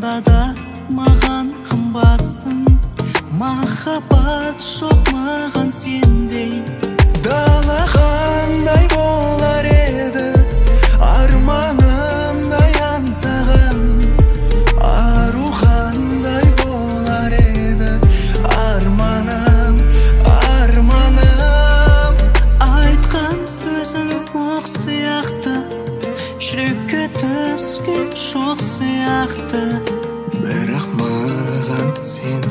шынында да маған қымбатсың. Махаббат жоқ маған сендей. Дала қандай болар еді, арманымдай аңсаған. Ару қандай болар еді, арманым, арманым. Айтқан сөзің оқ сияқты, жүрекке түскен шоқ сияқты. Бірақ маған сен